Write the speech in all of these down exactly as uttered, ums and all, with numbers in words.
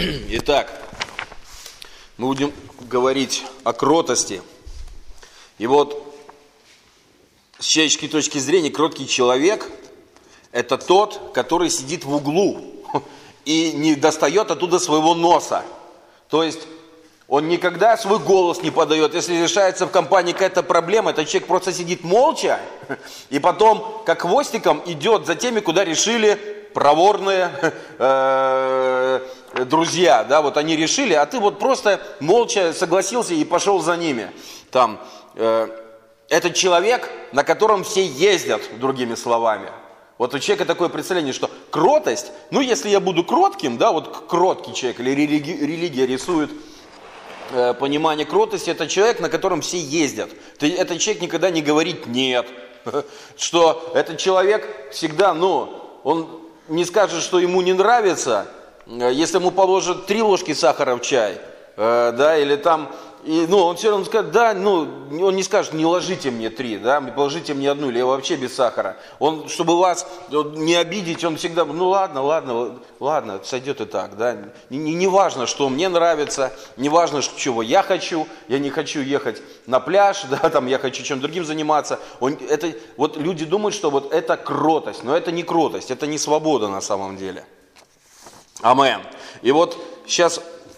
Итак, мы будем говорить о кротости. И вот с человеческой точки зрения кроткий человек – это тот, который сидит в углу и не достает оттуда своего носа. То есть он никогда свой голос не подает. Если решается в компании какая-то проблема, этот человек просто сидит молча и потом как хвостиком идет за теми, куда решили проворные э, друзья. Да, вот они решили, а ты вот просто молча согласился и пошел за ними. Там, э, этот человек, на котором все ездят, другими словами. Вот у человека такое представление, что кротость, ну если я буду кротким, да, вот кроткий человек, или религи, религия рисует э, понимание кротости, это человек, на котором все ездят. То есть этот человек никогда не говорит «нет», что этот человек всегда, ну, он не скажет, что ему не нравится, если ему положат три ложки сахара в чай, э, да, или там... И, ну, он все равно скажет, да, ну, он не скажет, не ложите мне три, да, положите мне одну, или я вообще без сахара. Он, чтобы вас не обидеть, он всегда, ну, ладно, ладно, ладно, сойдет и так, да. Не, не важно, что мне нравится, не важно, чего я хочу, я не хочу ехать на пляж, да, там, я хочу чем-то другим заниматься. Он, это, вот люди думают, что вот это кротость, но это не кротость, это не свобода на самом деле. Амен. И вот сейчас...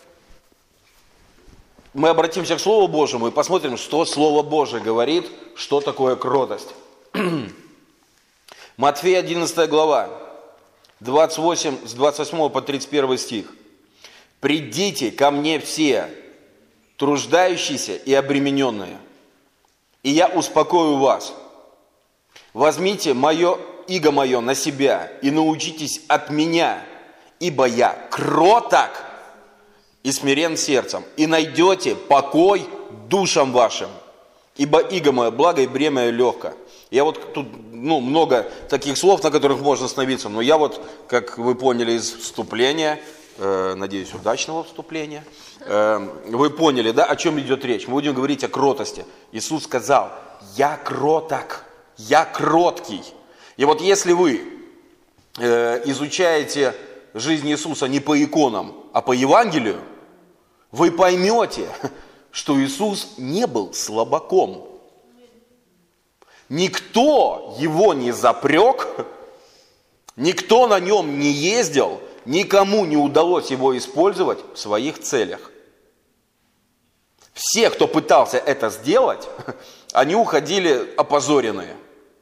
мы обратимся к Слову Божьему и посмотрим, что Слово Божие говорит, что такое кротость. Матфея одиннадцатая глава, двадцать восемь, с двадцать восьмого по тридцать первый стих. «Придите ко мне все, труждающиеся и обремененные, и я успокою вас. Возьмите мое иго мое на себя и научитесь от меня, ибо я кроток и смирен сердцем, и найдете покой душам вашим, ибо иго мое благо и бремя мое легко». Я вот тут, ну, много таких слов, на которых можно остановиться, но я вот, как вы поняли из вступления, э, надеюсь, удачного вступления, э, вы поняли, да, о чем идет речь. Мы будем говорить о кротости. Иисус сказал: «Я кроток, я кроткий». И вот если вы э, изучаете жизнь Иисуса не по иконам, а по Евангелию, вы поймете, что Иисус не был слабаком. Никто его не запрек, никто на нем не ездил, никому не удалось его использовать в своих целях. Все, кто пытался это сделать, они уходили опозоренные.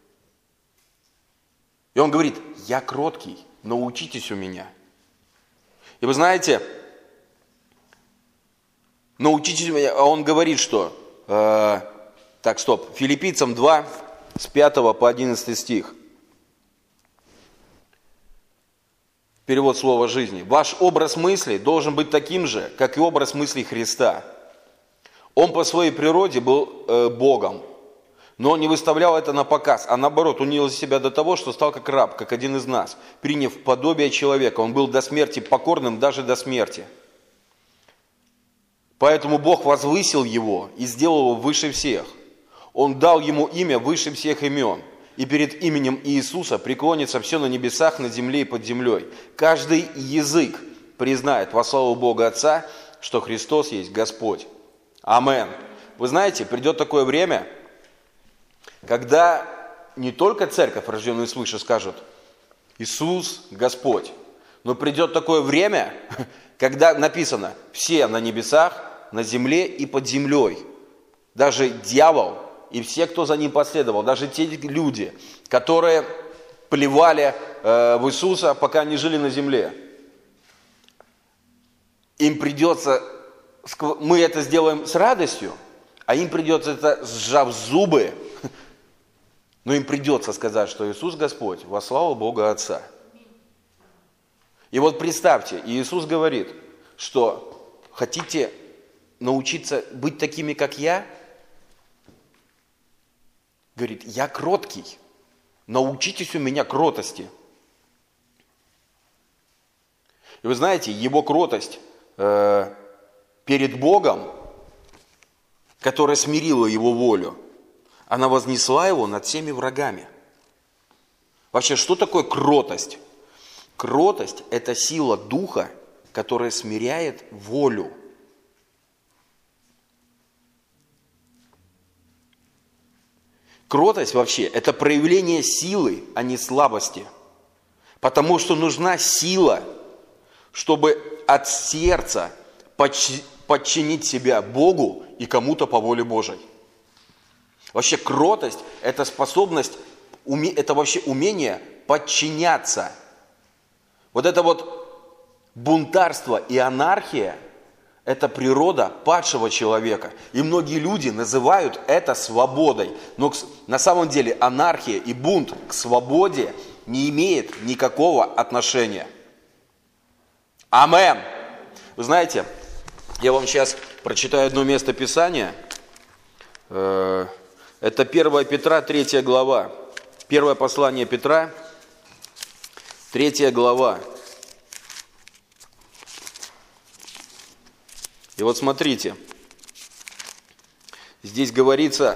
И он говорит: «Я кроткий, научитесь у меня». И вы знаете, научитесь у меня, а он говорит, что... Э, так, стоп, Филиппийцам два, с пятого по одиннадцатый стих. Перевод слова жизни. «Ваш образ мыслей должен быть таким же, как и образ мыслей Христа. Он по своей природе был э, Богом, но он не выставлял это на показ, а наоборот, унизил себя до того, что стал как раб, как один из нас, приняв подобие человека. Он был до смерти покорным, даже до смерти. Поэтому Бог возвысил его и сделал его выше всех. Он дал ему имя выше всех имен. И перед именем Иисуса преклонится все на небесах, на земле и под землей. Каждый язык признает во славу Бога Отца, что Христос есть Господь». Амен. Вы знаете, придет такое время, когда не только церковь, рожденная свыше, скажет: «Иисус Господь», но придет такое время, когда написано: «все на небесах, на земле и под землей». Даже дьявол и все, кто за ним последовал, даже те люди, которые плевали э, в Иисуса, пока они жили на земле, им придется, мы это сделаем с радостью, а им придется это, сжав зубы, но им придется сказать, что Иисус Господь, во славу Бога Отца. И вот представьте, Иисус говорит, что хотите научиться быть такими, как я? Говорит: «Я кроткий, научитесь у меня кротости». И вы знаете, его кротость э, перед Богом, которая смирила его волю, она вознесла его над всеми врагами. Вообще, что такое кротость? Кротость – это сила духа которая смиряет волю. Кротость вообще – это проявление силы, а не слабости. Потому что нужна сила, чтобы от сердца подчинить себя Богу и кому-то по воле Божией. Вообще кротость – это способность, это вообще умение подчиняться. Вот это вот бунтарство и анархия – это природа падшего человека. И многие люди называют это свободой. Но на самом деле анархия и бунт к свободе не имеет никакого отношения. Амен. Вы знаете, я вам сейчас прочитаю одно место Писания. Это первое Петра, третья глава. Первое послание Петра, третья глава. И вот смотрите, здесь говорится,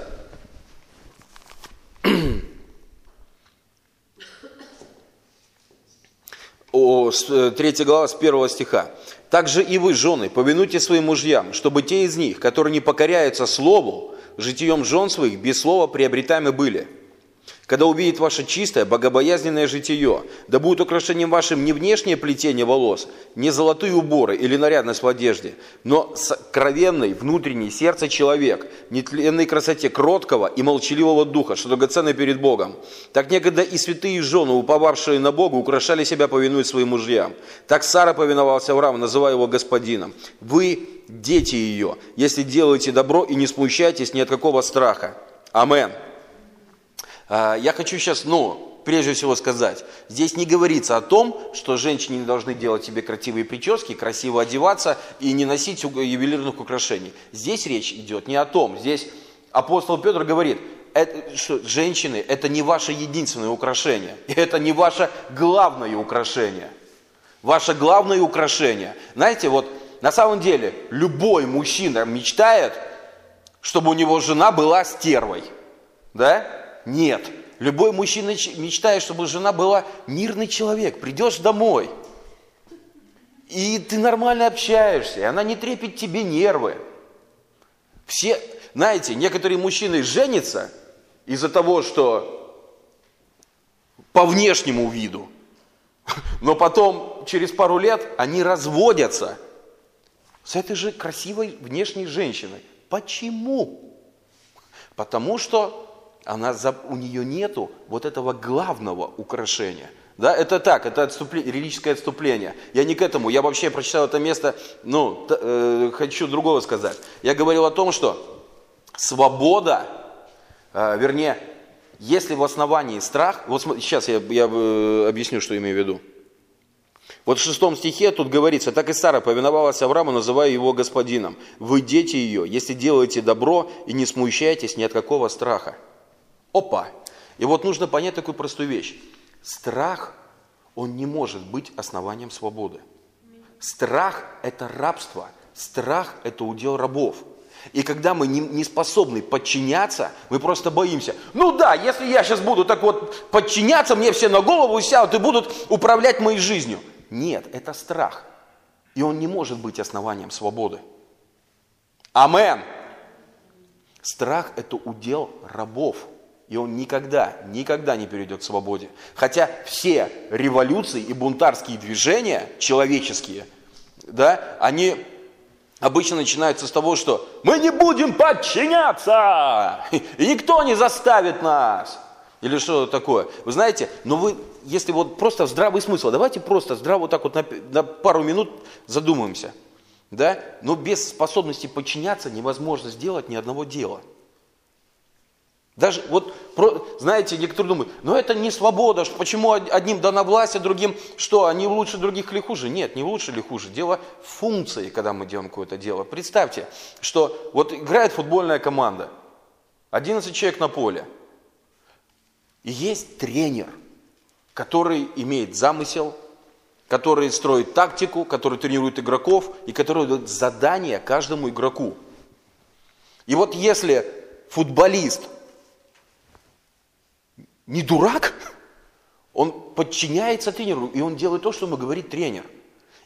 о, третья глава с первого стиха. «Также и вы, жены, повинуйтесь своим мужьям, чтобы те из них, которые не покоряются слову, житием жен своих без слова приобретаемы были. Когда увидит ваше чистое, богобоязненное житие, да будет украшением вашим не внешнее плетение волос, не золотые уборы или нарядность в одежде, но сокровенный внутренний сердце человек, нетленной красоте кроткого и молчаливого духа, что драгоценно перед Богом. Так некогда и святые жены, уповавшие на Бога, украшали себя, повинуясь своим мужьям. Так Сара повиновалась Аврааму, называя его господином. Вы дети ее, если делаете добро и не смущайтесь ни от какого страха». Амен. Я хочу сейчас, ну, прежде всего сказать, здесь не говорится о том, что женщины не должны делать себе красивые прически, красиво одеваться и не носить ювелирных украшений. Здесь речь идет не о том. Здесь апостол Петр говорит, это, что женщины – это не ваше единственное украшение, это не ваше главное украшение. Ваше главное украшение. Знаете, вот на самом деле любой мужчина мечтает, чтобы у него жена была стервой, да? Нет. Любой мужчина мечтает, чтобы жена была мирный человек. Придешь домой, и ты нормально общаешься, и она не трепет тебе нервы. Все, знаете, некоторые мужчины женятся из-за того, что по внешнему виду, но потом, через пару лет, они разводятся с этой же красивой внешней женщиной. Почему? Потому что Она, у нее нету вот этого главного украшения. Да, это так, это отступление, религиозное отступление. Я не к этому, я вообще прочитал это место, ну, т, э, хочу другого сказать. Я говорил о том, что свобода, э, вернее, если в основании страх, вот сейчас я, я э, объясню, что имею в виду. Вот в шестом стихе тут говорится, так и Сара повиновалась Аврааму, называя его господином. Вы дети ее, если делаете добро и не смущаетесь ни от какого страха. Опа! И вот нужно понять такую простую вещь. Страх, он не может быть основанием свободы. Страх – это рабство. Страх – это удел рабов. И когда мы не, не способны подчиняться, мы просто боимся. Ну да, если я сейчас буду так вот подчиняться, мне все на голову сядут и будут управлять моей жизнью. Нет, это страх. И он не может быть основанием свободы. Амен. Страх – это удел рабов. И он никогда, никогда не перейдет к свободе. Хотя все революции и бунтарские движения человеческие, да, они обычно начинаются с того, что мы не будем подчиняться, и никто не заставит нас. Или что такое. Вы знаете, но вы, если вот просто здравый смысл, давайте просто здраво вот так вот на, на пару минут задумаемся. Да? Но без способности подчиняться невозможно сделать ни одного дела. Даже вот, знаете, некоторые думают, ну это не свобода, почему одним дана власть, а другим что, они лучше других или хуже? Нет, не лучше или хуже. Дело в функции, когда мы делаем какое-то дело. Представьте, что вот играет футбольная команда, одиннадцать человек на поле, и есть тренер, который имеет замысел, который строит тактику, который тренирует игроков и который дает задание каждому игроку. И вот если футболист не дурак, он подчиняется тренеру, и он делает то, что ему говорит тренер.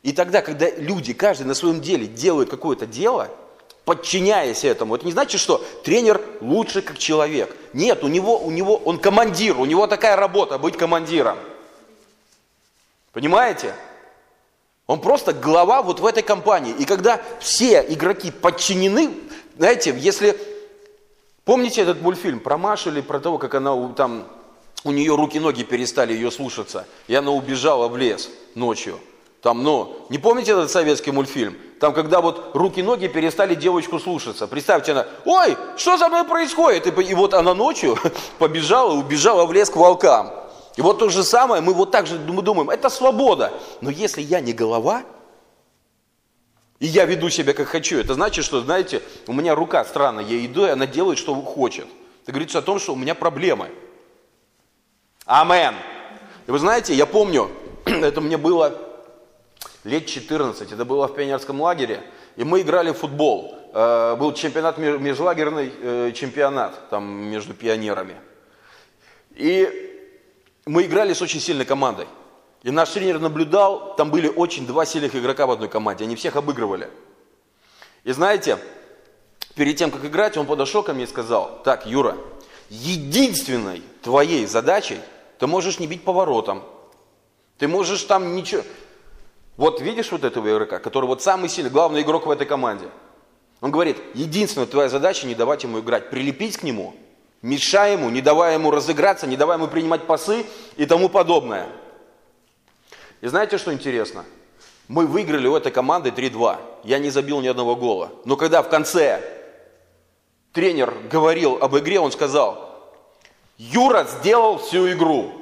И тогда, когда люди, каждый на своем деле делают какое-то дело, подчиняясь этому, это не значит, что тренер лучше как человек. Нет, у него, у него, он командир, у него такая работа, быть командиром. Понимаете? Он просто глава вот в этой компании. И когда все игроки подчинены, знаете, если... Помните этот мультфильм про Машу или про того, как она там... У нее руки-ноги перестали ее слушаться, и она убежала в лес ночью. Там, ну, не помните этот советский мультфильм? Там, когда вот руки-ноги перестали девочку слушаться. Представьте, она, ой, что со мной происходит? И, и вот она ночью побежала, убежала в лес к волкам. И вот то же самое, мы вот так же мы думаем, это свобода. Но если я не голова, и я веду себя как хочу, это значит, что, знаете, у меня рука странная, я иду, и она делает, что хочет. Это говорится о том, что у меня проблемы. Амен. И вы знаете, я помню, это мне было лет четырнадцать, это было в пионерском лагере, и мы играли в футбол. Э, был чемпионат, межлагерный э, чемпионат там между пионерами. И мы играли с очень сильной командой. И наш тренер наблюдал, там были очень два сильных игрока в одной команде, они всех обыгрывали. И знаете, перед тем, как играть, он подошел ко мне и сказал, так, Юра, единственной твоей задачей ты можешь не бить поворотом, ты можешь там ничего... Вот видишь вот этого игрока, который вот самый сильный, главный игрок в этой команде. Он говорит, единственная твоя задача не давать ему играть, прилепить к нему, мешай ему, не давая ему разыграться, не давая ему принимать пасы и тому подобное. И знаете, что интересно? Мы выиграли у этой команды три-два. Я не забил ни одного гола. Но когда в конце тренер говорил об игре, он сказал, Юра сделал всю игру.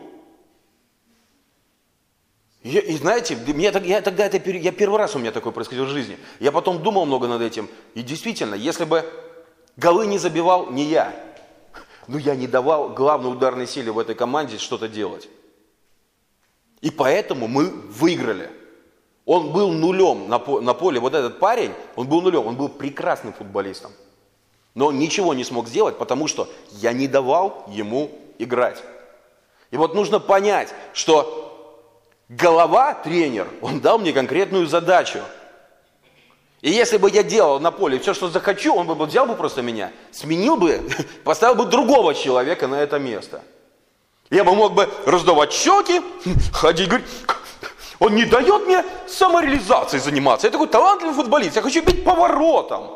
И, и знаете, мне, я тогда это, я первый раз у меня такое происходило в жизни. Я потом думал много над этим. И действительно, если бы голы не забивал не я, но я не давал главной ударной силе в этой команде что-то делать. И поэтому мы выиграли. Он был нулем на, на поле. Вот этот парень, он был нулем. Он был прекрасным футболистом. Но он ничего не смог сделать, потому что я не давал ему играть. И вот нужно понять, что голова, тренер, он дал мне конкретную задачу. И если бы я делал на поле все, что захочу, он бы взял бы просто меня, сменил бы, поставил бы другого человека на это место. Я бы мог бы раздавать щеки, ходить, говорить, он не дает мне самореализацией заниматься. Я такой талантливый футболист, я хочу бить поворотом.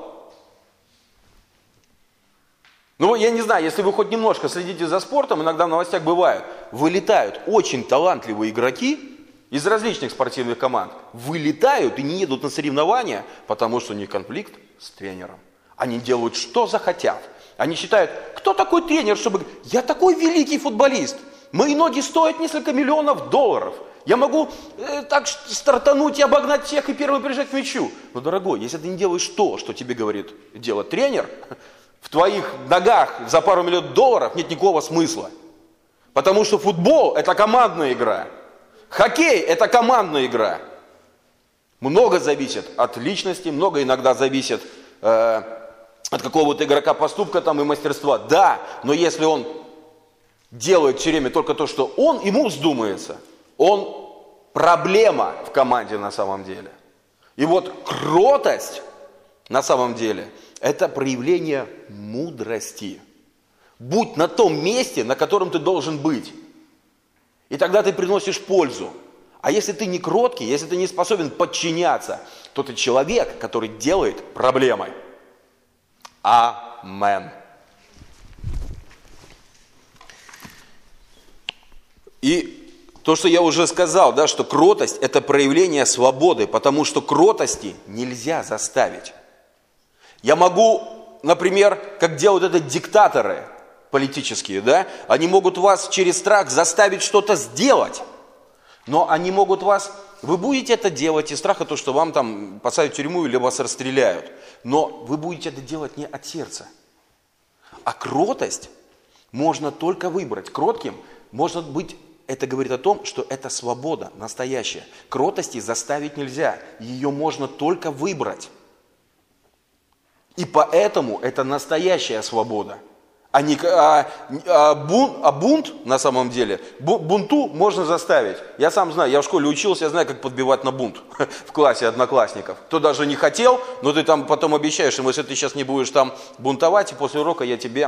Ну, я не знаю, если вы хоть немножко следите за спортом, иногда в новостях бывают, вылетают очень талантливые игроки из различных спортивных команд, вылетают и не едут на соревнования, потому что у них конфликт с тренером. Они делают, что захотят. Они считают, кто такой тренер, чтобы... Я такой великий футболист. Мои ноги стоят несколько миллионов долларов. Я могу э, так стартануть и обогнать всех и первый прижать к мячу. Но, дорогой, если ты не делаешь то, что тебе говорит делать тренер, в твоих ногах за пару миллионов долларов нет никакого смысла. Потому что футбол – это командная игра. Хоккей – это командная игра. Много зависит от личности, много иногда зависит э, от какого-то игрока поступка там, и мастерства. Да, но если он делает все время только то, что он, ему вздумается, он проблема в команде на самом деле. И вот кротость на самом деле – это проявление мудрости. Будь на том месте, на котором ты должен быть. И тогда ты приносишь пользу. А если ты не кроткий, если ты не способен подчиняться, то ты человек, который делает проблемы. Амен. И то, что я уже сказал, да, что кротость – это проявление свободы, потому что кротости нельзя заставить. Я могу, например, как делают это диктаторы политические, да, они могут вас через страх заставить что-то сделать, но они могут вас, вы будете это делать из страха, то, что вам там посадят в тюрьму или вас расстреляют, но вы будете это делать не от сердца. А кротость можно только выбрать. Кротким можно быть, это говорит о том, что это свобода настоящая. Кротости заставить нельзя, ее можно только выбрать. И поэтому это настоящая свобода. А, не, а, а, бун, а бунт, на самом деле, бу, бунту можно заставить. Я сам знаю, я в школе учился, я знаю, как подбивать на бунт в классе одноклассников. Кто даже не хотел, но ты там потом обещаешь ему, если ты сейчас не будешь там бунтовать, и после урока я тебе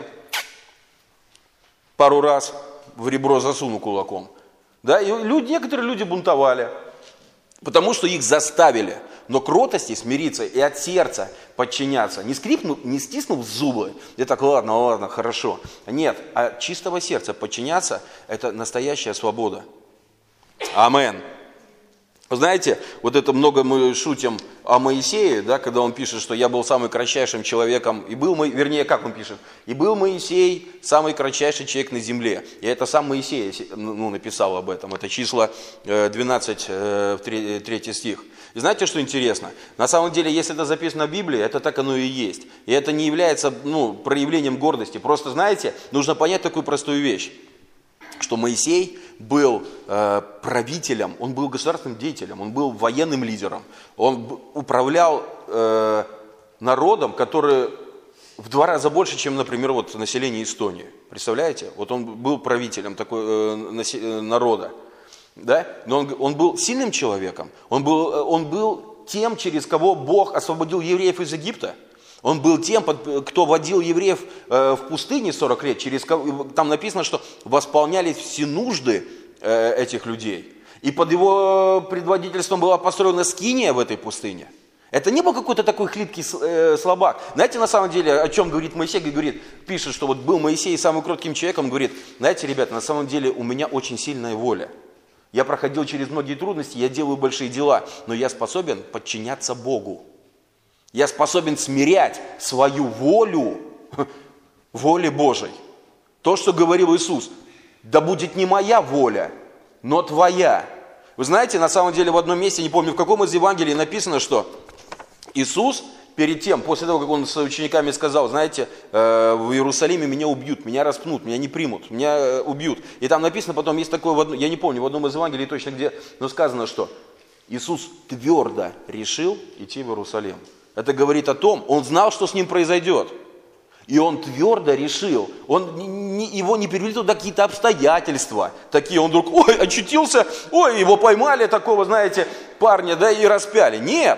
пару раз в ребро засуну кулаком. Да? И люди, некоторые люди бунтовали, потому что их заставили. Но кротости смириться и от сердца подчиняться, не скрипнув, не стиснув зубы, и так, ладно, ладно, хорошо. Нет, от чистого сердца подчиняться – это настоящая свобода. Амен. Знаете, вот это много мы шутим о Моисее, да, когда он пишет, что я был самым кратчайшим человеком, и был, вернее, как он пишет, и был Моисей самый кратчайший человек на земле. И это сам Моисей ну, написал об этом, это число двенадцать, третий стих. И знаете, что интересно? На самом деле, если это записано в Библии, это так оно и есть. И это не является ну, проявлением гордости. Просто, знаете, нужно понять такую простую вещь, что Моисей был э, правителем, он был государственным деятелем, он был военным лидером, он управлял э, народом, который в два раза больше, чем, например, вот население Эстонии. Представляете? Вот он был правителем такой э, наси, э, народа, да? Но он, он был сильным человеком, он был, он был тем, через кого Бог освободил евреев из Египта. Он был тем, кто водил евреев в пустыне сорок лет, через, там написано, что восполнялись все нужды этих людей. И под его предводительством была построена скиния в этой пустыне. Это не был какой-то такой хлипкий слабак. Знаете, на самом деле, о чем говорит Моисей, говорит, пишет, что вот был Моисей самым кротким человеком, говорит, знаете, ребята, на самом деле у меня очень сильная воля. Я проходил через многие трудности, я делаю большие дела, но я способен подчиняться Богу. Я способен смирять свою волю воле Божией. То, что говорил Иисус, да будет не моя воля, но твоя. Вы знаете, на самом деле в одном месте, не помню в каком из Евангелий, написано, что Иисус перед тем, после того, как Он с учениками сказал, знаете, в Иерусалиме меня убьют, меня распнут, меня не примут, меня убьют. И там написано, потом есть такое, я не помню, в одном из Евангелий точно где, но сказано, что Иисус твердо решил идти в Иерусалим. Это говорит о том, он знал, что с ним произойдет. И он твердо решил, он, не, его не перевели туда какие-то обстоятельства. Такие, он вдруг, ой, очутился, ой, его поймали, такого, знаете, парня, да, и распяли. Нет,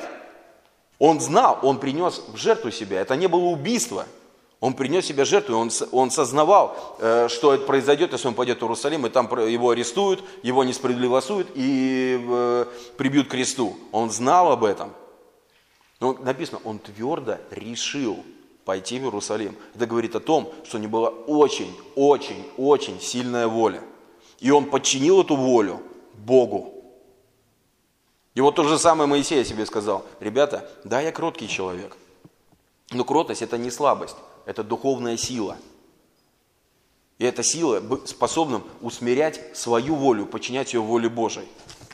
он знал, он принес в жертву себя, это не было убийство. Он принес себя в жертву, он, он сознавал, э, что это произойдет, если он пойдет в Иерусалим, и там его арестуют, его несправедливо осудят и э, прибьют к кресту. Он знал об этом. Но написано, он твердо решил пойти в Иерусалим. Это говорит о том, что у него была очень, очень, очень сильная воля. И он подчинил эту волю Богу. И вот то же самое Моисей себе сказал. Ребята, да, я кроткий человек. Но кротость это не слабость, это духовная сила. И эта сила способна усмирять свою волю, подчинять ее воле Божией.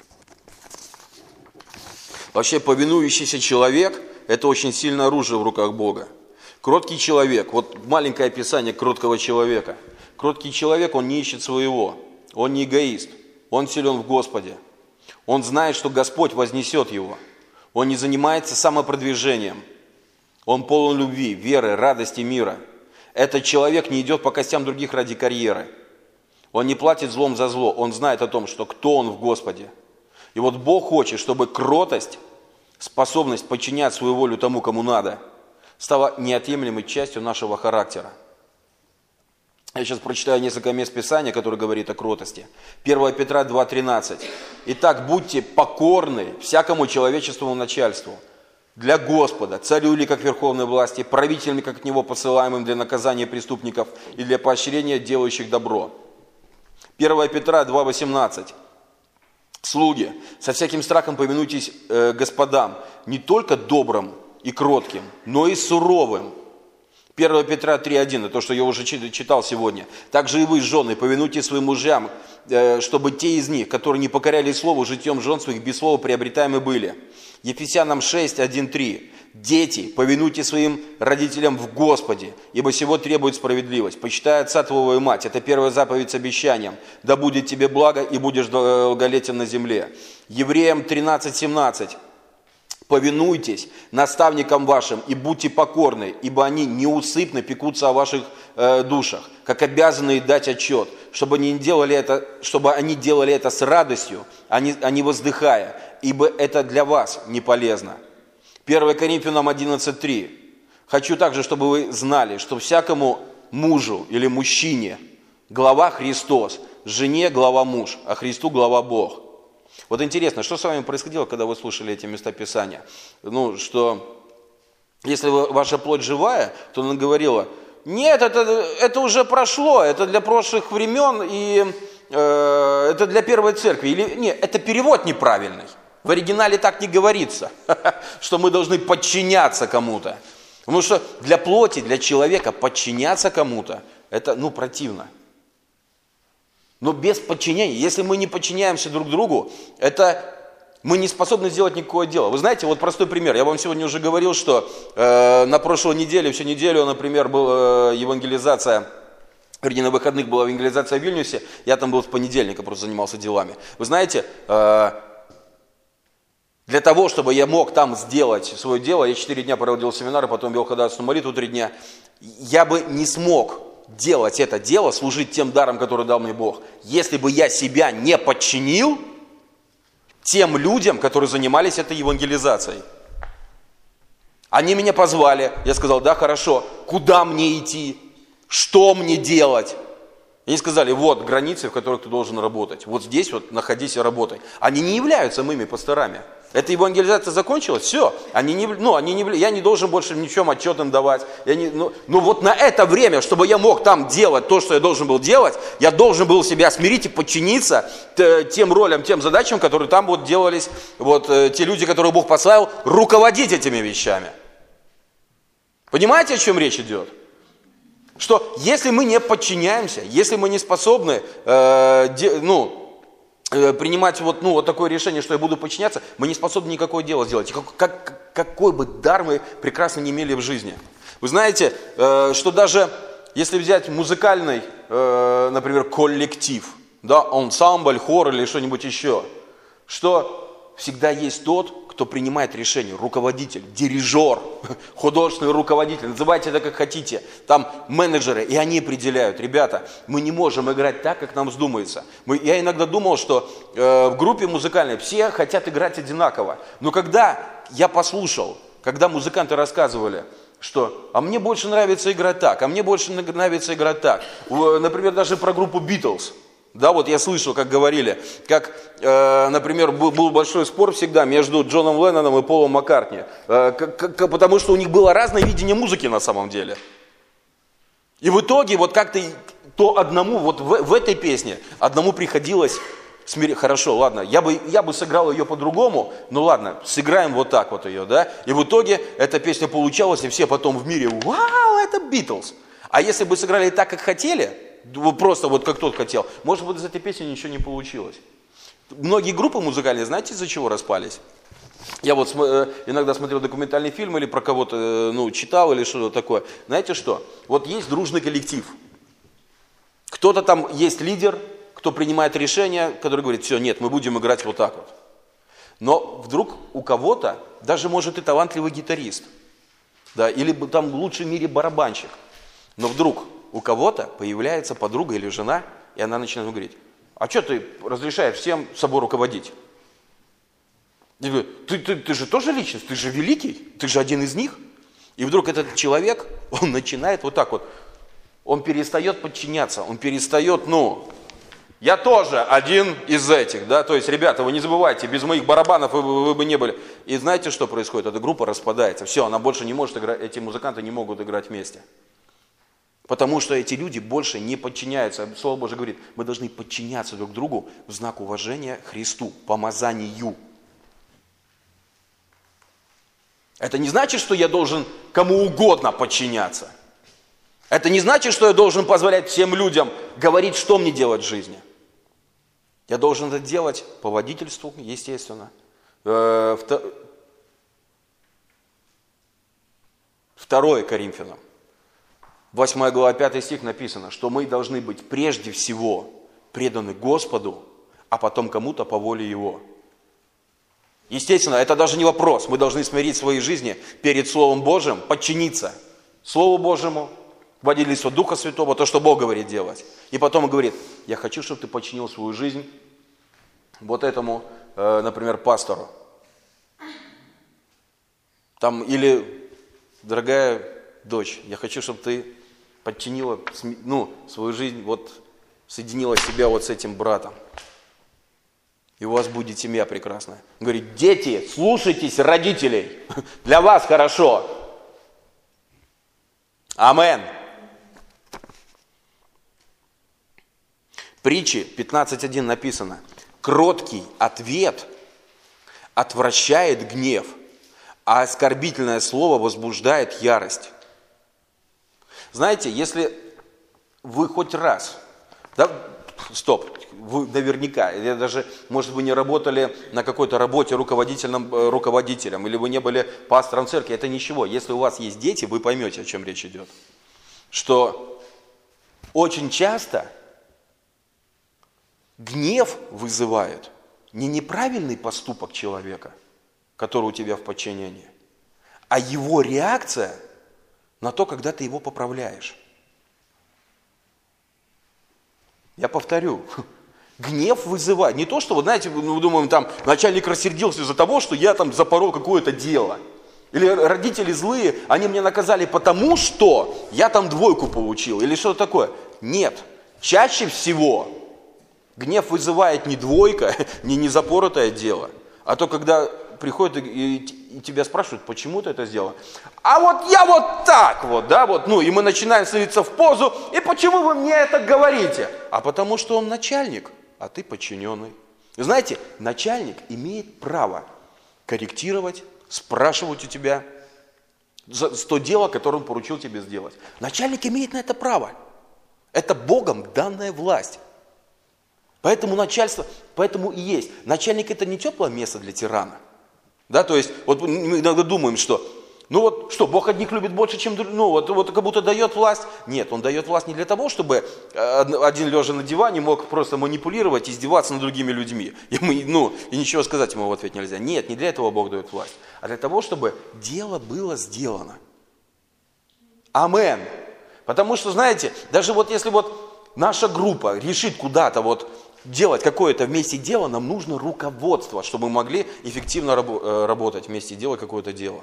Вообще, повинующийся человек – это очень сильное оружие в руках Бога. Кроткий человек, вот маленькое описание кроткого человека. Кроткий человек, он не ищет своего, он не эгоист, он силен в Господе. Он знает, что Господь вознесет его. Он не занимается самопродвижением. Он полон любви, веры, радости, мира. Этот человек не идет по костям других ради карьеры. Он не платит злом за зло, он знает о том, что кто он в Господе. И вот Бог хочет, чтобы кротость, способность подчинять свою волю тому, кому надо, стала неотъемлемой частью нашего характера. Я сейчас прочитаю несколько мест Писания, которые говорят о кротости. первое Петра два тринадцать. «Итак, будьте покорны всякому человеческому начальству, для Господа, царю или как верховной власти, правителями, как от Него посылаемым для наказания преступников и для поощрения делающих добро». первое Петра два восемнадцать. «Слуги, со всяким страхом повинуйтесь э, господам, не только добрым и кротким, но и суровым». первое Петра три один, это то, что я уже читал сегодня. «Также и вы, жены, повинуйтесь своим мужьям, э, чтобы те из них, которые не покорялись слову, житьем жен своих без слова приобретаемы были». Ефесянам шесть один три. «Дети, повинуйте своим родителям в Господе, ибо сего требует справедливость. Почитай отца твоего и мать». Это первая заповедь с обещанием. «Да будет тебе благо, и будешь долголетен на земле». Евреям тринадцать семнадцать. «Повинуйтесь наставникам вашим и будьте покорны, ибо они неусыпно пекутся о ваших э, душах, как обязанные дать отчет, чтобы они делали это, чтобы они делали это с радостью, а не, а не воздыхая, ибо это для вас не полезно. первое Коринфянам одиннадцать три. Хочу также, чтобы вы знали, что всякому мужу или мужчине глава Христос, жене глава муж, а Христу глава Бог. Вот интересно, что с вами происходило, когда вы слушали эти места Писания? Ну, что если ваша плоть живая, то она говорила, нет, это, это уже прошло, это для прошлых времен, и э, это для первой церкви. Или нет, это перевод неправильный. В оригинале так не говорится, что мы должны подчиняться кому-то. Потому что для плоти, для человека подчиняться кому-то, это, ну, противно. Но без подчинения, если мы не подчиняемся друг другу, это мы не способны сделать никакое дело. Вы знаете, вот простой пример. Я вам сегодня уже говорил, что э, на прошлой неделе, всю неделю, например, была э, евангелизация, вернее, на выходных была евангелизация в Вильнюсе. Я там был с понедельника, просто занимался делами. Вы знаете, э, для того, чтобы я мог там сделать свое дело, я четыре дня проводил семинары, потом вел ходатайственную молитву три дня, я бы не смог делать это дело, служить тем даром, который дал мне Бог, если бы я себя не подчинил тем людям, которые занимались этой евангелизацией. Они меня позвали, я сказал, да, хорошо, куда мне идти, что мне делать? И они сказали, вот границы, в которых ты должен работать, вот здесь вот находись и работай. Они не являются моими пасторами. Эта евангелизация закончилась, все, они не, ну, они не, я не должен больше ни в чем отчет им давать. Я не, ну, но вот на это время, чтобы я мог там делать то, что я должен был делать, я должен был себя смирить и подчиниться тем ролям, тем задачам, которые там вот делались, вот те люди, которые Бог поставил, руководить этими вещами. Понимаете, о чем речь идет? Что если мы не подчиняемся, если мы не способны, э, де, ну, принимать вот, ну, вот такое решение, что я буду подчиняться, мы не способны никакое дело сделать. Как, как, какой бы дар мы прекрасно не имели в жизни. Вы знаете, э, что даже если взять музыкальный, э, например, коллектив, да, ансамбль, хор или что-нибудь еще, что всегда есть тот, кто принимает решение, руководитель, дирижер, художественный руководитель, называйте это как хотите, там менеджеры, и они определяют, ребята, мы не можем играть так, как нам вздумается. Мы, я иногда думал, что э, в группе музыкальной все хотят играть одинаково, но когда я послушал, когда музыканты рассказывали, что, а мне больше нравится играть так, а мне больше нравится играть так, например, даже про группу Beatles. Да, вот я слышал, как говорили, как, э, например, был, был большой спор всегда между Джоном Ленноном и Полом Маккартни, э, как, как, потому что у них было разное видение музыки на самом деле. И в итоге вот как-то то одному, вот в, в этой песне, одному приходилось смирить, хорошо, ладно, я бы, я бы сыграл ее по-другому, ну ладно, сыграем вот так вот ее, да, и в итоге эта песня получалась, и все потом в мире, вау, это Битлз. А если бы сыграли так, как хотели, просто вот как тот хотел, может быть, из этой песни ничего не получилось. Многие группы музыкальные, знаете, из-за чего распались? Я вот иногда смотрел документальный фильм или про кого-то, ну, читал или что-то такое. Знаете что? Вот есть дружный коллектив. Кто-то там есть лидер, кто принимает решение, который говорит, все, нет, мы будем играть вот так вот. Но вдруг у кого-то, даже может и талантливый гитарист, да, или там лучший в мире барабанщик, но вдруг у кого-то появляется подруга или жена, и она начинает говорить, а что ты разрешаешь всем собой руководить? Я говорю, ты, ты, ты же тоже личность, ты же великий, ты же один из них. И вдруг этот человек, он начинает вот так вот, он перестает подчиняться, он перестает, ну, я тоже один из этих, да, то есть, ребята, вы не забывайте, без моих барабанов вы, вы, вы бы не были. И знаете, что происходит? Эта группа распадается, все, она больше не может играть, эти музыканты не могут играть вместе. Потому что эти люди больше не подчиняются. Слово Божие говорит, мы должны подчиняться друг другу в знак уважения Христу, помазанию. Это не значит, что я должен кому угодно подчиняться. Это не значит, что я должен позволять всем людям говорить, что мне делать в жизни. Я должен это делать по водительству, естественно. Второе Коринфянам. восьмая глава, пятый стих написано, что мы должны быть прежде всего преданы Господу, а потом кому-то по воле Его. Естественно, это даже не вопрос. Мы должны смирить свои жизни перед Словом Божьим, подчиниться Слову Божьему, водительство Духа Святого, то, что Бог говорит делать. И потом он говорит, я хочу, чтобы ты подчинил свою жизнь вот этому, э, например, пастору. Там, или, дорогая дочь, я хочу, чтобы ты подчинила, ну, свою жизнь, вот, соединила себя вот с этим братом. И у вас будет семья прекрасная. Он говорит, дети, слушайтесь родителей, для вас хорошо. Амен. Притчи пятнадцать один написано, кроткий ответ отвращает гнев, а оскорбительное слово возбуждает ярость. Знаете, если вы хоть раз, да, стоп, вы наверняка, или даже, может, вы не работали на какой-то работе руководителем, руководителем, или вы не были пастором церкви, это ничего. Если у вас есть дети, вы поймете, о чем речь идет. Что очень часто гнев вызывает не неправильный поступок человека, который у тебя в подчинении, а его реакция на то, когда ты его поправляешь. Я повторю, гнев вызывает. Не то, что, вот знаете, мы думаем, там, начальник рассердился из-за того, что я там запорол какое-то дело. Или родители злые, они меня наказали потому, что я там двойку получил. Или что-то такое. Нет. Чаще всего гнев вызывает не двойка, не незапоротое дело, а то, когда приходят и, и тебя спрашивают, почему ты это сделал. А вот я вот так вот, да, вот, ну, и мы начинаем становиться в позу, и почему вы мне это говорите? А потому что он начальник, а ты подчиненный. Знаете, начальник имеет право корректировать, спрашивать у тебя за то дело, которое он поручил тебе сделать. Начальник имеет на это право. Это Богом данная власть. Поэтому начальство, поэтому и есть. Начальник это не теплое место для тирана. Да, то есть, вот мы иногда думаем, что, ну вот, что, Бог одних любит больше, чем других, ну вот, вот как будто дает власть. Нет, Он дает власть не для того, чтобы один лежа на диване мог просто манипулировать, издеваться над другими людьми. И, мы, ну, и ничего сказать ему в ответ нельзя. Нет, не для этого Бог дает власть, а для того, чтобы дело было сделано. Амен. Потому что, знаете, даже вот если вот наша группа решит куда-то вот делать какое-то вместе дело, нам нужно руководство, чтобы мы могли эффективно рабо- работать вместе, делать какое-то дело.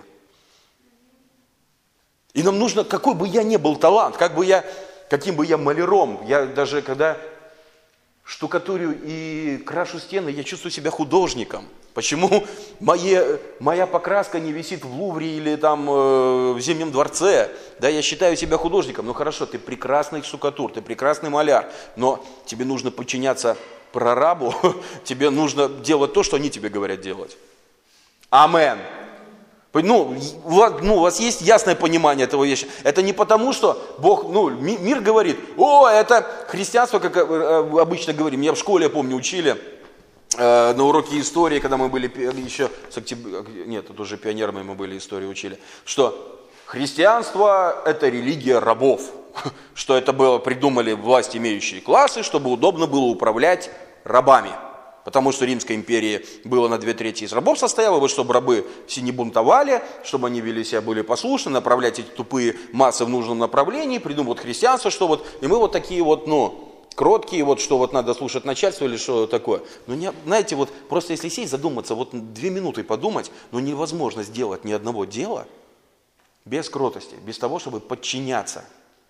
И нам нужно, какой бы я ни был талант, как бы я, каким бы я маляром, я даже когда штукатурю и крашу стены, я чувствую себя художником. Почему мои, моя покраска не висит в Лувре или там э, в Зимнем дворце? Да, я считаю себя художником. Ну хорошо, ты прекрасный штукатур, ты прекрасный маляр, но тебе нужно подчиняться прорабу, тебе нужно делать то, что они тебе говорят делать. Амен. Ну, у вас, ну, у вас есть ясное понимание этого вещи. Это не потому, что Бог, ну, мир говорит, о, это христианство, как обычно говорим. Меня в школе, я помню, учили э, на уроке истории, когда мы были еще с октября, нет, это уже пионерами мы были, историю учили, что христианство – это религия рабов, что это было, придумали власть имеющие классы, чтобы удобно было управлять рабами. Потому что Римская империя была на две трети из рабов состояла, вот чтобы рабы все не бунтовали, чтобы они вели себя, были послушны, направлять эти тупые массы в нужном направлении, придумывать христианство, что вот, и мы вот такие вот, ну, кроткие, вот, что вот надо слушать начальство или что такое. Но, не, знаете, вот просто если сесть, задуматься, вот две минуты подумать, ну, невозможно сделать ни одного дела без кротости, без того, чтобы подчиняться.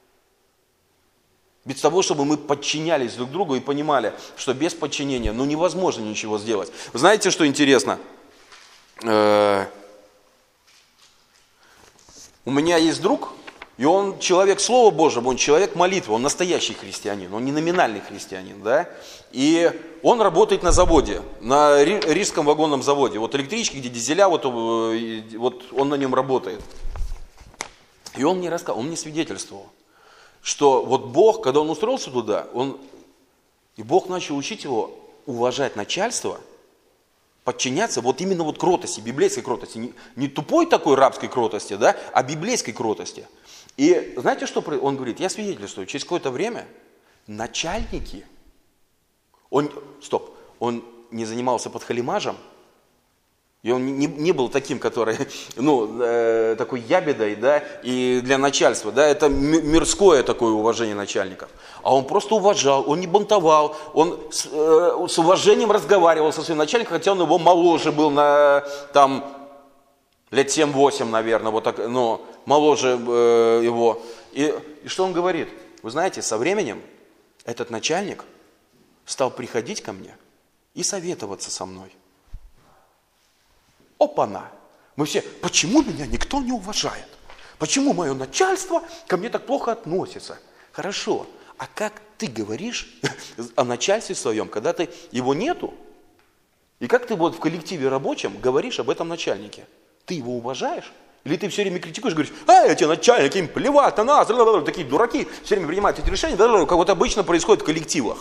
Без того, чтобы мы подчинялись друг другу и понимали, что без подчинения, ну, невозможно ничего сделать. Вы знаете, что интересно? Э-э- у меня есть друг, и он человек Слова Божьего, он человек молитвы, он настоящий христианин, он не номинальный христианин, да? И он работает на заводе, на Рижском вагонном заводе. Вот электрички, где дизеля, вот, вот он на нем работает. И он мне рассказал, он мне свидетельствовал, что вот Бог, когда он устроился туда, он, и Бог начал учить его уважать начальство, подчиняться вот именно вот кротости, библейской кротости, не, не тупой такой рабской кротости, да, а библейской кротости. И знаете, что он говорит? Я свидетельствую, через какое-то время начальники, он, стоп, он не занимался подхалимажем, И он не, не был таким, который, ну, э, такой ябедой, да, и для начальства, да, это мирское такое уважение начальников. А он просто уважал, он не бунтовал, он с, э, с уважением разговаривал со своим начальником, хотя он его моложе был на, там, лет семь-восемь, наверное, вот так, ну, моложе э, его. И, и что он говорит? Вы знаете, со временем этот начальник стал приходить ко мне и советоваться со мной. Опа-на! Мы все, почему меня никто не уважает? Почему мое начальство ко мне так плохо относится? Хорошо, а как ты говоришь о начальстве своем, когда ты, его нету? И как ты вот в коллективе рабочем говоришь об этом начальнике? Ты его уважаешь? Или ты все время критикуешь, говоришь, а эти начальники, им плевать на нас, такие дураки, все время принимают эти решения, как вот обычно происходит в коллективах.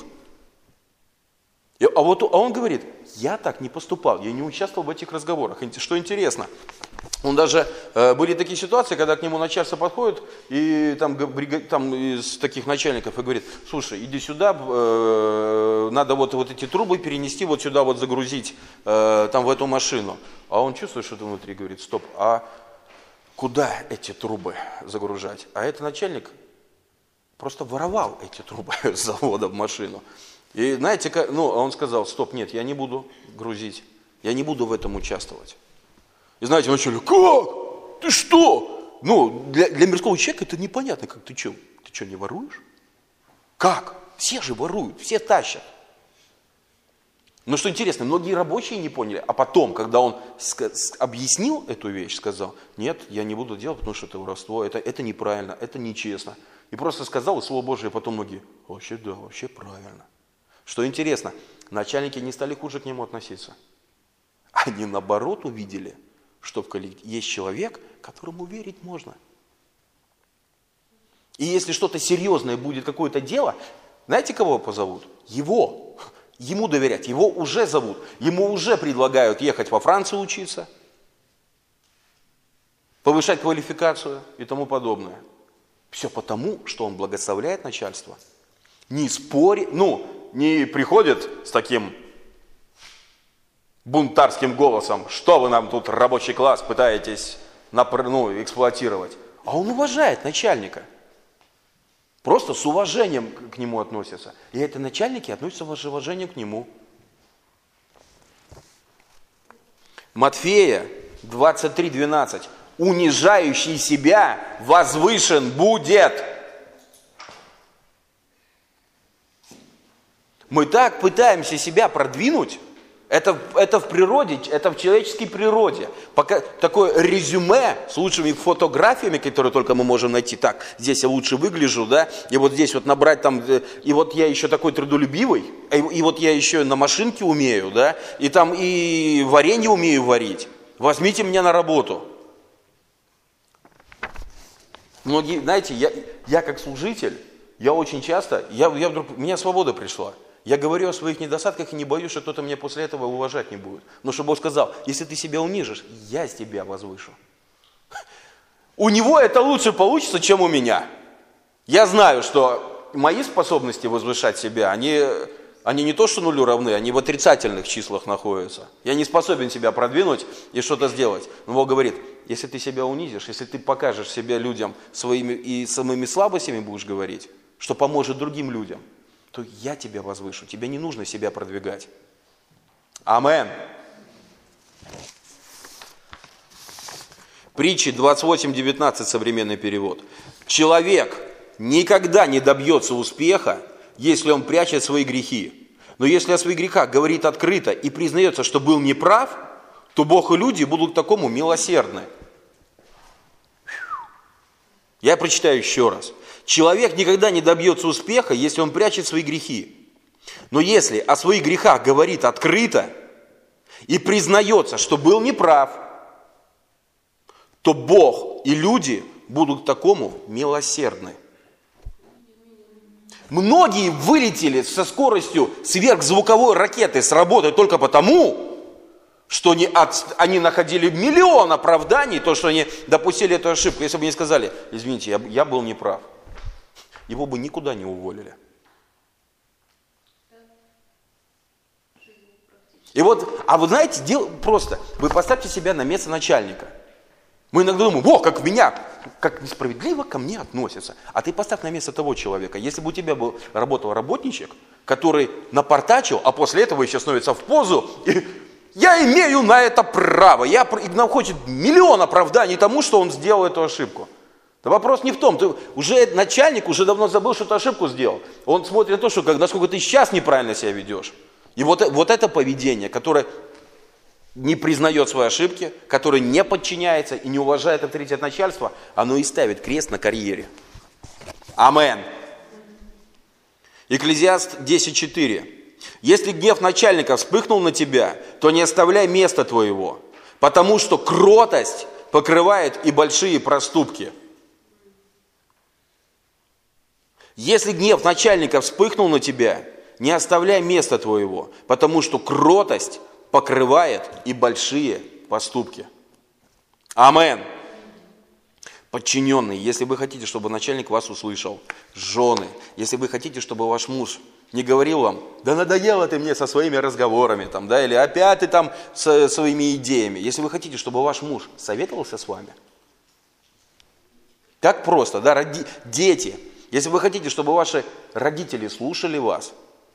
А, вот, а он говорит, я так не поступал, я не участвовал в этих разговорах. Что интересно, он даже, э, были такие ситуации, когда к нему начальство подходит, и там, там из таких начальников и говорит, слушай, иди сюда, э, надо вот, вот эти трубы перенести, вот сюда вот загрузить, э, там в эту машину. А он чувствует, что-то внутри, говорит, стоп, а куда эти трубы загружать? А этот начальник просто воровал эти трубы с завода в машину. И знаете, как, ну, он сказал, стоп, нет, я не буду грузить, я не буду в этом участвовать. И знаете, начали, как? Ты что? Ну, для, для мирского человека это непонятно, как ты что? Ты что, не воруешь? Как? Все же воруют, все тащат. Но что интересно, многие рабочие не поняли, а потом, когда он объяснил эту вещь, сказал, нет, я не буду делать, потому что это воровство, это, это неправильно, это нечестно. И просто сказал, и Слово Божие, и потом многие, вообще да, вообще правильно. Что интересно, начальники не стали хуже к нему относиться. Они наоборот увидели, что в коллективе есть человек, которому верить можно. И если что-то серьезное будет, какое-то дело, знаете, кого позовут? Его. Ему доверять. Его уже зовут. Ему уже предлагают ехать во Францию учиться, повышать квалификацию и тому подобное. Все потому, что он благословляет начальство. Не спорит, ну, не приходит с таким бунтарским голосом, что вы нам тут рабочий класс пытаетесь ну, эксплуатировать. А он уважает начальника. Просто с уважением к нему относятся. И эти начальники относятся с уважением к нему. Матфея двадцать три двенадцать. Унижающий себя возвышен будет. Мы так пытаемся себя продвинуть. Это, это в природе, это в человеческой природе. Пока, такое резюме с лучшими фотографиями, которые только мы можем найти. Так, здесь я лучше выгляжу, да, и вот здесь вот набрать там, и вот я еще такой трудолюбивый, и, и вот я еще на машинке умею, да, и там и варенье умею варить. Возьмите меня на работу. Многие, знаете, я, я как служитель, я очень часто, я, я вдруг, у меня свобода пришла. Я говорю о своих недостатках и не боюсь, что кто-то меня после этого уважать не будет. Но чтобы Бог сказал, если ты себя унижишь, я с тебя возвышу. У него это лучше получится, чем у меня. Я знаю, что мои способности возвышать себя, они, они не то что нулю равны, они в отрицательных числах находятся. Я не способен себя продвинуть и что-то сделать. Но Бог говорит, если ты себя унизишь, если ты покажешь себя людям своими и самыми слабостями будешь говорить, что поможет другим людям, то я тебя возвышу. Тебе не нужно себя продвигать. Амен. Притчи двадцать восемь девятнадцать, современный перевод. Человек никогда не добьется успеха, если он прячет свои грехи. Но если о своих грехах говорит открыто и признается, что был неправ, то Бог и люди будут к такому милосердны. Я прочитаю еще раз. Человек никогда не добьется успеха, если он прячет свои грехи. Но если о своих грехах говорит открыто и признается, что был неправ, то Бог и люди будут к такому милосердны. Многие вылетели со скоростью сверхзвуковой ракеты с работы только потому, что они, от, они находили миллион оправданий, то, что они допустили эту ошибку. Если бы не сказали, извините, я, я был неправ, его бы никуда не уволили. И вот, а вы знаете, дело просто, вы поставьте себя на место начальника. Мы иногда думаем, о, как меня, как несправедливо ко мне относятся. А ты поставь на место того человека. Если бы у тебя был, работал работничек, который напортачил, а после этого еще становится в позу, и я имею на это право. Я, и нам хочет миллион оправданий тому, что он сделал эту ошибку. Да вопрос не в том, ты, уже начальник уже давно забыл, что ты ошибку сделал. Он смотрит на то, что, как, насколько ты сейчас неправильно себя ведешь. И вот, вот это поведение, которое не признает свои ошибки, которое не подчиняется и не уважает авторитет начальства, оно и ставит крест на карьере. Амен. Экклезиаст десять четыре. Если гнев начальника вспыхнул на тебя, то не оставляй места твоего, потому что кротость покрывает и большие проступки. Если гнев начальника вспыхнул на тебя, не оставляй места твоего, потому что кротость покрывает и большие поступки. Амен. Подчиненные, если вы хотите, чтобы начальник вас услышал, жены, если вы хотите, чтобы ваш муж не говорил вам, да надоело ты мне со своими разговорами, там, да, или опять ты там со своими идеями. Если вы хотите, чтобы ваш муж советовался с вами, так просто, да, роди, дети, если вы хотите, чтобы ваши родители слушали вас,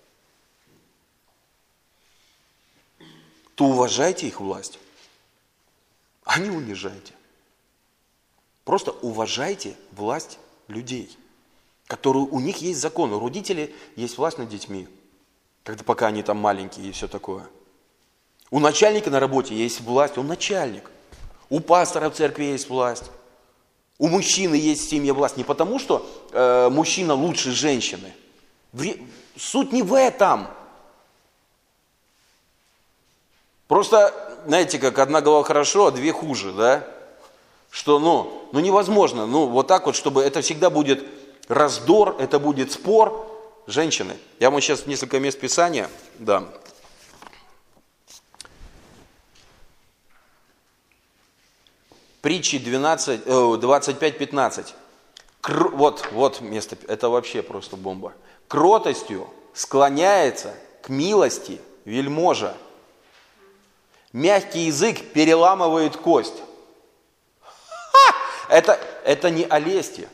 то уважайте их власть, а не унижайте. Просто уважайте власть людей, которые, у них есть закон, у родителей есть власть над детьми, когда, пока они там маленькие и все такое. У начальника на работе есть власть, он начальник. У пастора в церкви есть власть. У мужчины есть в семье власть. Не потому, что э, мужчина лучше женщины. В, суть не в этом. Просто, знаете, как одна голова хорошо, а две хуже, да? Что, ну, ну невозможно, ну вот так вот, чтобы это всегда будет раздор, это будет спор. Женщины, я вам сейчас несколько мест Писания дам. Притчи двенадцать, двадцать пять пятнадцать. Кр... Вот, вот место, это вообще просто бомба. Кротостью склоняется к милости вельможа. Мягкий язык переламывает кость. Ха! Это, это не о лести.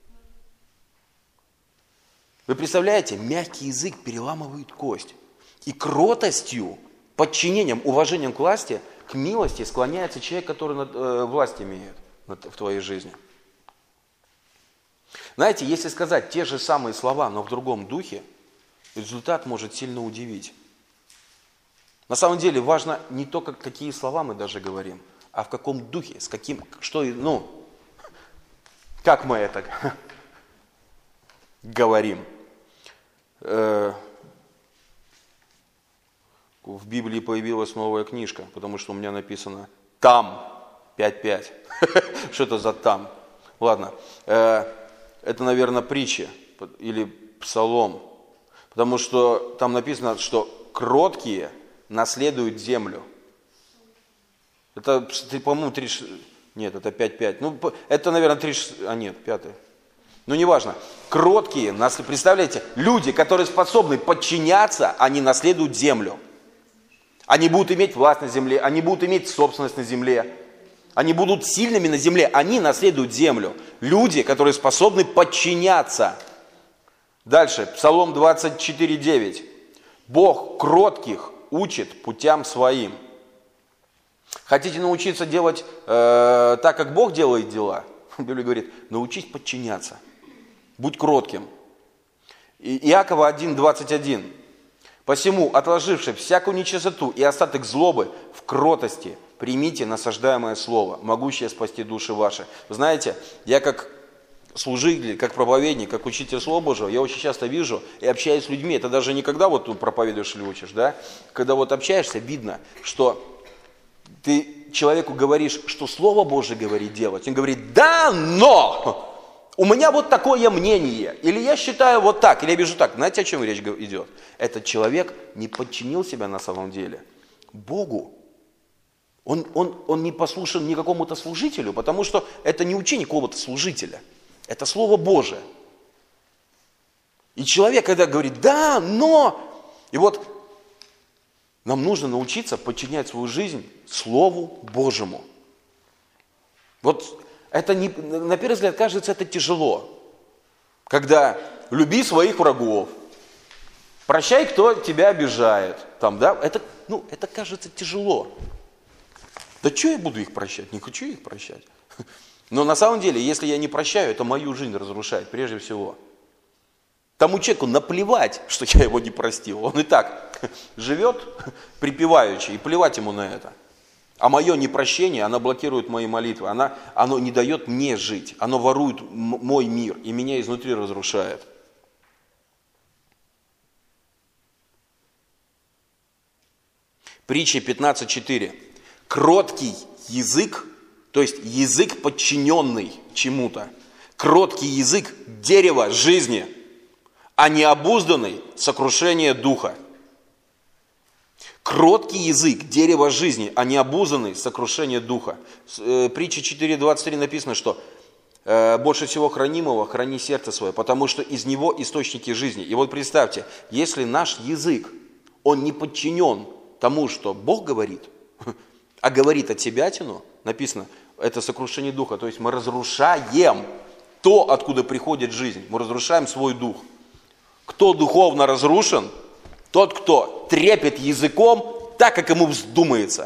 Вы представляете, мягкий язык переламывает кость. И кротостью, подчинением, уважением к власти, к милости склоняется человек, который над, э, власть имеет над, в твоей жизни. Знаете, если сказать те же самые слова, но в другом духе, результат может сильно удивить. На самом деле важно не то, как, какие слова мы даже говорим, а в каком духе, с каким, что, ну, как мы это говорим. В Библии появилась новая книжка, потому что у меня написано «там» пять пять. Что это за «там»? Ладно, это, наверное, притча или псалом, потому что там написано, что кроткие наследуют землю. Это, по-моему, три... Нет, это пять пять. Ну, это, наверное, три... А нет, пятый. Ну, неважно. Кроткие, представляете, люди, которые способны подчиняться, они наследуют землю. Они будут иметь власть на земле, они будут иметь собственность на земле. Они будут сильными на земле, они наследуют землю. Люди, которые способны подчиняться. Дальше, Псалом двадцать четыре девять. Бог кротких учит путям своим. Хотите научиться делать э, так, как Бог делает дела? Библия говорит, научись подчиняться. Будь кротким. И Иакова один двадцать один. Посему, отложивши всякую нечистоту и остаток злобы, в кротости примите насаждаемое слово, могущее спасти души ваши. Вы знаете, я как служитель, как проповедник, как учитель Слова Божьего, я очень часто вижу и общаюсь с людьми. Это даже не когда вот тут проповедуешь или учишь, да? Когда вот общаешься, видно, что ты человеку говоришь, что Слово Божие говорит делать. Он говорит, да, но у меня вот такое мнение. Или я считаю вот так, или я вижу так. Знаете, о чем речь идет? Этот человек не подчинил себя на самом деле Богу. Он, он, он не послушен ни какому-то служителю, потому что это не учение какого-то служителя. Это Слово Божие. И человек, когда говорит, да, но... И вот Нам нужно научиться подчинять свою жизнь Слову Божьему. Вот это не, на первый взгляд кажется это тяжело. Когда люби своих врагов, прощай, кто тебя обижает. Там, да, это, ну, это кажется тяжело. Да что я буду их прощать? Не хочу их прощать. Но на самом деле, если я не прощаю, это мою жизнь разрушает прежде всего. Тому человеку наплевать, что я его не простил. Он и так живет припеваючи, и плевать ему на это. А мое непрощение, оно блокирует мои молитвы, оно, оно не дает мне жить, оно ворует м- мой мир и меня изнутри разрушает. Притча пятнадцать четыре. Кроткий язык, то есть язык, подчиненный чему-то. Кроткий язык – дерево жизни, а необузданный – сокрушение духа. Кроткий язык – дерево жизни, а необузданный – сокрушение духа. Притча четыре двадцать три написано, что больше всего хранимого храни сердце свое, потому что из него источники жизни. И вот представьте, если наш язык, он не подчинен тому, что Бог говорит, а говорит от себятину, написано, это сокрушение духа, то есть мы разрушаем то, откуда приходит жизнь, мы разрушаем свой дух. Кто духовно разрушен, тот, кто трепет языком так, как ему вздумается.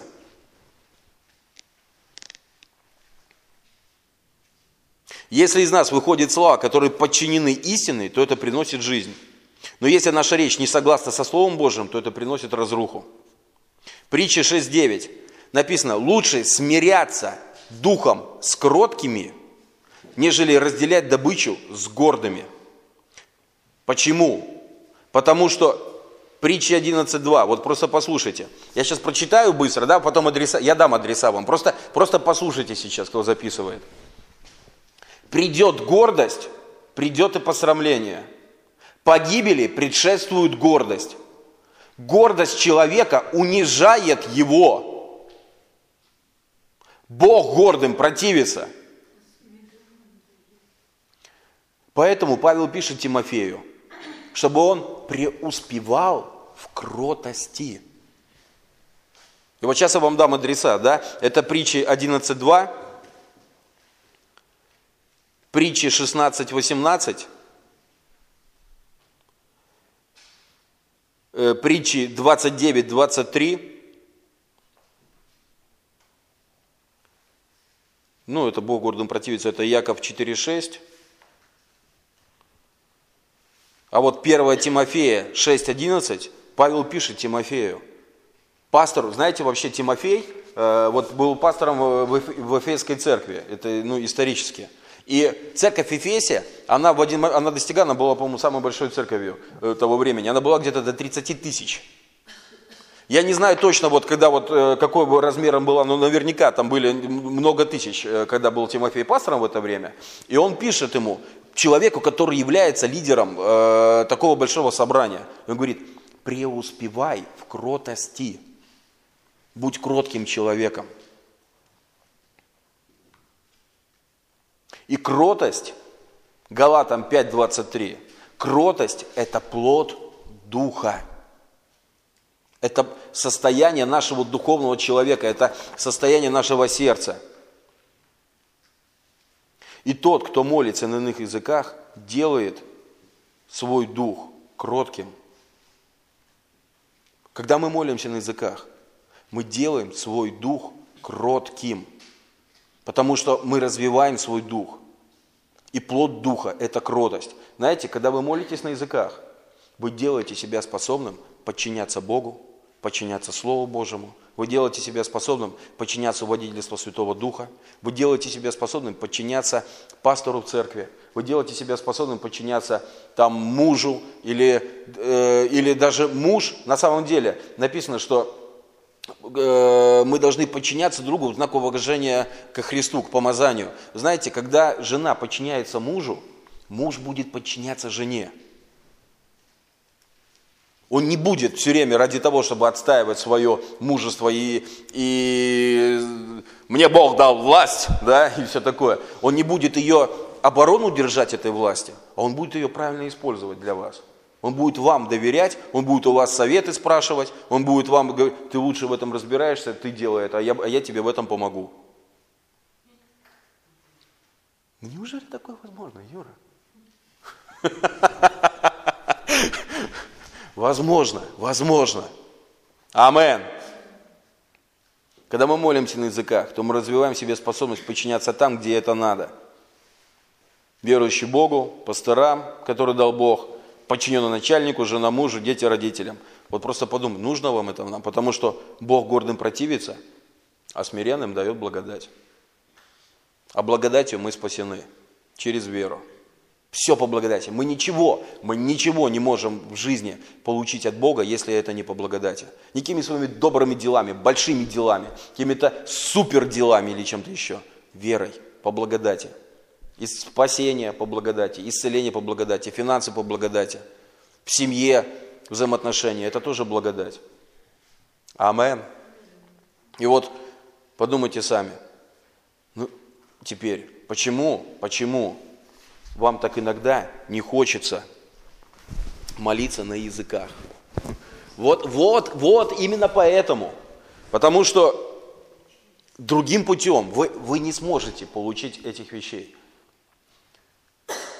Если из нас выходят слова, которые подчинены истине, то это приносит жизнь. Но если наша речь не согласна со Словом Божьим, то это приносит разруху. Притча шесть девять написано, лучше смиряться духом с кроткими, нежели разделять добычу с гордыми. Почему? Потому что Притча одиннадцать два, вот просто послушайте. Я сейчас прочитаю быстро, да, потом адреса, я дам адреса вам. Просто, просто послушайте сейчас, кто записывает. Придет гордость, придет и посрамление. Погибели предшествует гордость. Гордость человека унижает его. Бог гордым противится. Поэтому Павел пишет Тимофею, чтобы он преуспевал в кротости. И вот сейчас я вам дам адреса, да? Это притчи одиннадцать два, притчи шестнадцать восемнадцать, э, притчи двадцать девять двадцать три. Ну, это Бог гордым противится, это Яков четыре шесть. А вот первое Тимофея шесть одиннадцать, Павел пишет Тимофею. Пастору, знаете, вообще Тимофей, э, вот был пастором в, в Эфесской церкви, это ну, исторически. И церковь Эфесия, она, в один, она достигала, она была, по-моему, самой большой церковью того времени, она была где-то до тридцать тысяч. Я не знаю точно, вот, когда, вот, какой бы размером была, но наверняка там были много тысяч, когда был Тимофей пастором в это время. И он пишет ему, человеку, который является лидером э, такого большого собрания, он говорит, преуспевай в кротости, будь кротким человеком. И кротость, Галатам пять двадцать три, кротость – это плод духа. Это состояние нашего духовного человека, это состояние нашего сердца. И тот, кто молится на иных языках, делает свой дух кротким. Когда мы молимся на языках, мы делаем свой дух кротким, потому что мы развиваем свой дух. И плод духа – это кротость. Знаете, когда вы молитесь на языках, вы делаете себя способным подчиняться Богу, подчиняться Слову Божьему. Вы делаете себя способным подчиняться водительству Святого Духа. Вы делаете себя способным подчиняться пастору в церкви. Вы делаете себя способным подчиняться там мужу или, э, или даже муж. На самом деле написано, что э, мы должны подчиняться другу в знак уважения ко Христу, к помазанию. Знаете, когда жена подчиняется мужу, муж будет подчиняться жене. Он не будет все время ради того, чтобы отстаивать свое мужество и, и мне Бог дал власть, да, и все такое. Он не будет ее оборону держать этой власти, а он будет ее правильно использовать для вас. Он будет вам доверять, он будет у вас советы спрашивать, он будет вам говорить, ты лучше в этом разбираешься, ты делай это, а я, а я тебе в этом помогу. Неужели такое возможно, Юра? Возможно, возможно. Амен. Когда мы молимся на языках, то мы развиваем в себе способность подчиняться там, где это надо. Верующий Богу, пасторам, который дал Бог, подчиненный начальнику, жена мужу, дети родителям. Вот просто подумай, нужно вам это нам, потому что Бог гордым противится, а смиренным дает благодать. А благодатью мы спасены через веру. Все по благодати. Мы ничего, мы ничего не можем в жизни получить от Бога, если это не по благодати. Никакими своими добрыми делами, большими делами, какими-то супер делами или чем-то еще. Верой, по благодати. И спасение по благодати, исцеление по благодати, финансы по благодати. В семье взаимоотношения, это тоже благодать. Амен. И вот подумайте сами. Ну, теперь, почему, почему вам так иногда не хочется молиться на языках? Вот, вот, вот именно поэтому. Потому что другим путем вы, вы не сможете получить этих вещей.